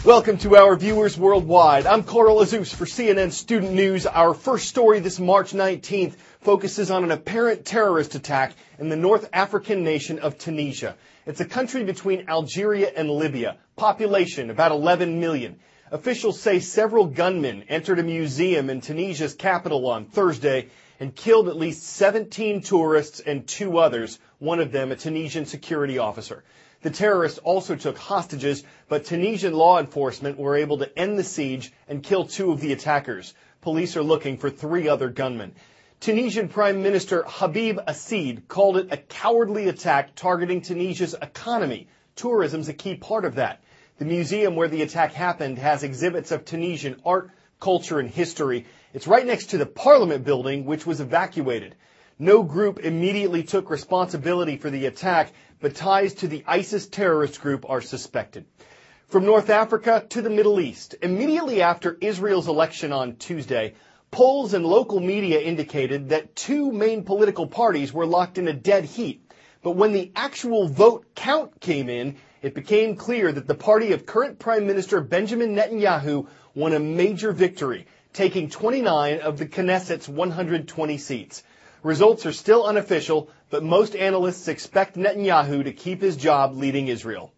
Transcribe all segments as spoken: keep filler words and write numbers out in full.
Welcome to our viewers worldwide. I'm Carl Azuz for C N N Student News. Our first story this March nineteenth focuses on an apparent terrorist attack in the North African nation of Tunisia. It's a country between Algeria and Libya. Population about eleven million. Officials say several gunmen entered a museum in Tunisia's capital on Thursday and killed at least seventeen tourists and two others, one of them a Tunisian security officer. The terrorists also took hostages, but Tunisian law enforcement were able to end the siege and kill two of the attackers. Police are looking for three other gunmen. Tunisian Prime Minister Habib Assid called it a cowardly attack targeting Tunisia's economy. Tourism's a key part of that. The museum where the attack happened has exhibits of Tunisian art, culture, and history. It's right next to the Parliament building, which was evacuated. No group immediately took responsibility for the attack, but ties to the ISIS terrorist group are suspected. From North Africa to the Middle East, immediately after Israel's election on Tuesday, polls and local media indicated that two main political parties were locked in a dead heat. But when the actual vote count came in, it became clear that the party of current Prime Minister Benjamin Netanyahu won a major victory, taking twenty-nine of the Knesset's one hundred twenty seats. Results are still unofficial, but most analysts expect Netanyahu to keep his job leading Israel.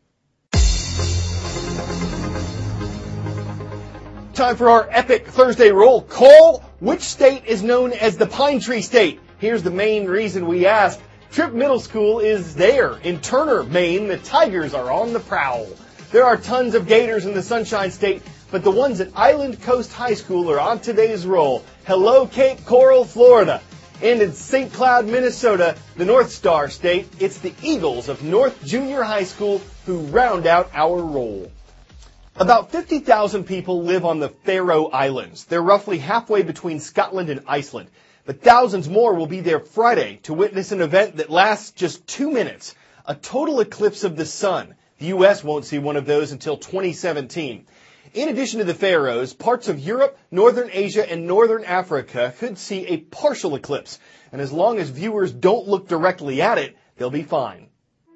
Time for our epic Thursday roll call. Which state is known as the Pine Tree State? Here's the main reason we asked. Tripp Middle School is there. In Turner, Maine, the Tigers are on the prowl. There are tons of Gators in the Sunshine State, but the ones at Island Coast High School are on today's roll. Hello, Cape Coral, Florida. And in Saint Cloud, Minnesota, the North Star State, it's the Eagles of North Junior High School who round out our roll. About fifty thousand people live on the Faroe Islands. They're roughly halfway between Scotland and Iceland. But thousands more will be there Friday to witness an event that lasts just two minutes, a total eclipse of the sun. The U S won't see one of those until twenty seventeen. In addition to the Faroes, parts of Europe, Northern Asia, and Northern Africa could see a partial eclipse. And as long as viewers don't look directly at it, they'll be fine.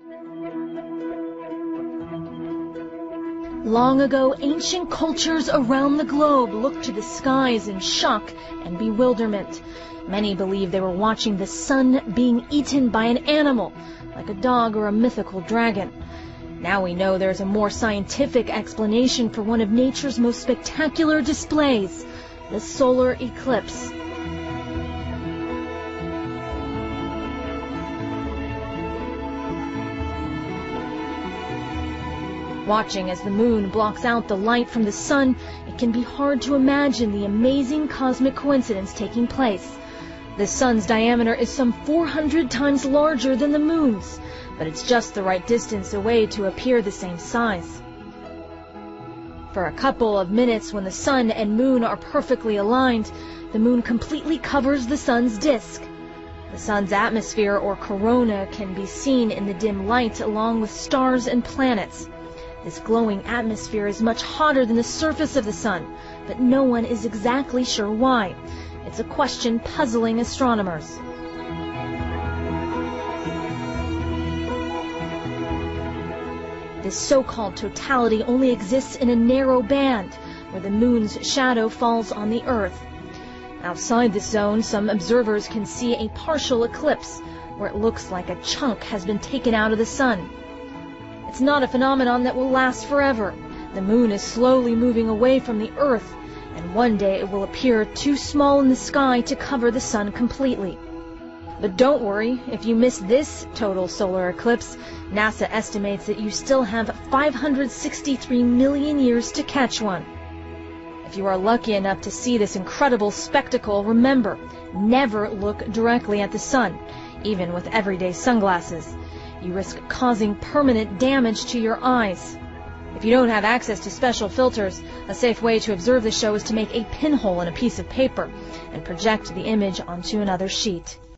Long ago, ancient cultures around the globe looked to the skies in shock and bewilderment. Many believed they were watching the sun being eaten by an animal, like a dog or a mythical dragon. Now we know there's a more scientific explanation for one of nature's most spectacular displays, the solar eclipse. Watching as the moon blocks out the light from the sun, it can be hard to imagine the amazing cosmic coincidence taking place. The sun's diameter is some four hundred times larger than the moon's, but it's just the right distance away to appear the same size. For a couple of minutes, when the sun and moon are perfectly aligned, the moon completely covers the sun's disk. The sun's atmosphere, or corona, can be seen in the dim light along with stars and planets. This glowing atmosphere is much hotter than the surface of the sun, but no one is exactly sure why. It's a question puzzling astronomers. This so-called totality only exists in a narrow band, where the moon's shadow falls on the Earth. Outside this zone, some observers can see a partial eclipse, where it looks like a chunk has been taken out of the sun. It's not a phenomenon that will last forever. The moon is slowly moving away from the Earth, and one day it will appear too small in the sky to cover the sun completely. But don't worry, if you miss this total solar eclipse, NASA estimates that you still have five hundred sixty-three million years to catch one. If you are lucky enough to see this incredible spectacle, remember, never look directly at the sun, even with everyday sunglasses. You risk causing permanent damage to your eyes. If you don't have access to special filters, a safe way to observe the show is to make a pinhole in a piece of paper and project the image onto another sheet.